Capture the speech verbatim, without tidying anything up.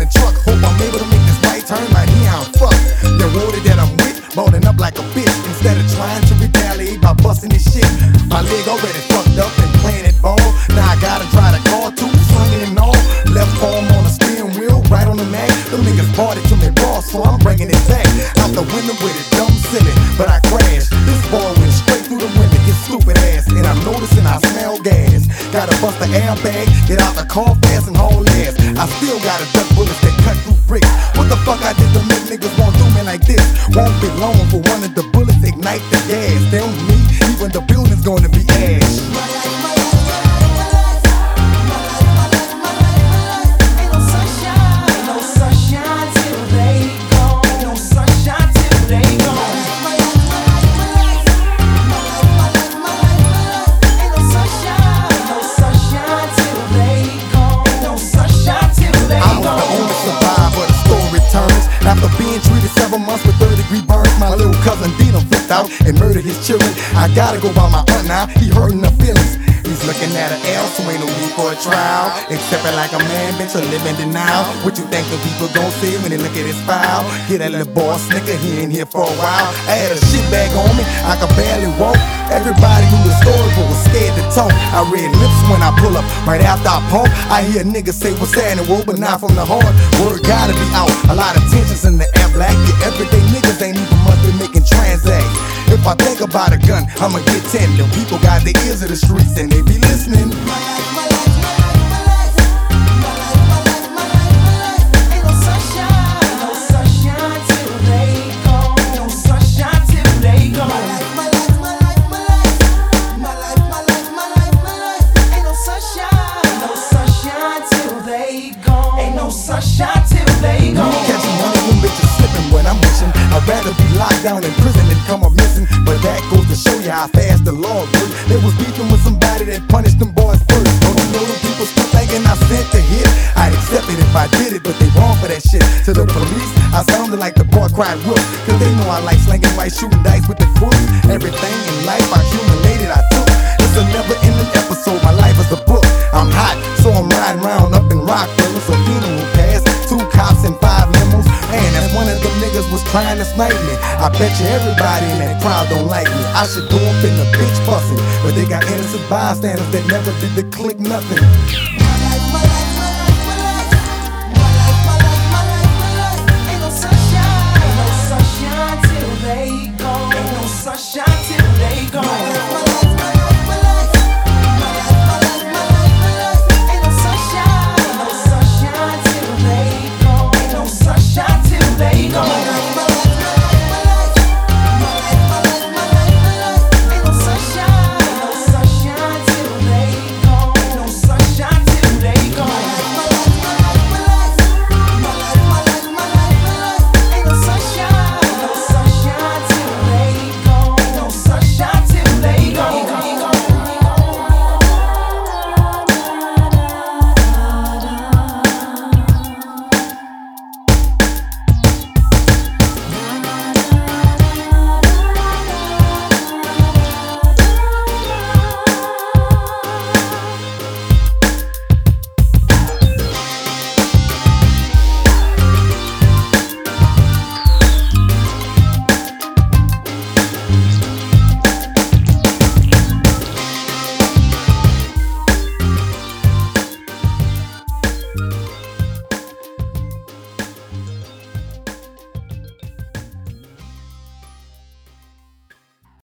the truck. Hope I'm able to make this right turn. My knee I'm fucked. The road that I'm with, ballin' up like a bitch. Instead of trying to retaliate by busting this shit, my leg already fucked up and playing it ball. Now I gotta try to call two, swinging and all. Left arm on the steering wheel, right on the neck. Them niggas bought it to me raw, so I'm bringing it back. Out the window with it, dumb silly, but I crashed. This boy went straight through the window, his stupid ass. And I'm noticing I smell gas. Gotta bust the airbag, get out the car fast and haul ass. I still gotta duck bullets that cut through bricks. What the fuck I did to make niggas won't do me like this? Won't be long for one of the bullets ignite the gas. Them me, even the building's gonna be ash. After being treated seven months with third degree burns, my little cousin Dino flipped out and murdered his children. I gotta go by my aunt now, he hurting her feelings. He's looking at an L, so ain't no need for a trial. Accept it like a man, bitch, or live in denial. What you think the people gon' say when they look at his file? Get that little boy snicker, he ain't here for a while. I had a shit bag on me, I could barely walk. Everybody knew the story, but was scared to talk. I read lips when I pull up, right after I pump. I hear niggas say what's sad in the world, but not from the heart. Word gotta be out, a lot of tensions in the air, black. Your everyday niggas ain't even must be making transacts. If I think about a gun, I'ma get ten. The people got their ears to the streets and they be listening. I'd rather be locked down in prison than come up missing. But that goes to show you how fast the law works. They was beefing with somebody that punished them boys first. Don't you know the people still thinking I sent the hit? I'd accept it if I did it, but they wrong for that shit. To the police, I sounded like the boy cried wolf. Cause they know I like slinging white, shooting dice with the crooks. Everything in life I accumulated, I took. It's a never ending episode, my life is a book. I'm hot, so I'm riding around up in Rockville. So funeral passed, two cops and five limos. Man, that's one of them niggas was trying to snipe me. I bet you everybody in that crowd don't like me. I should go up in the bitch bussin', but they got innocent bystanders that never did the click nothing.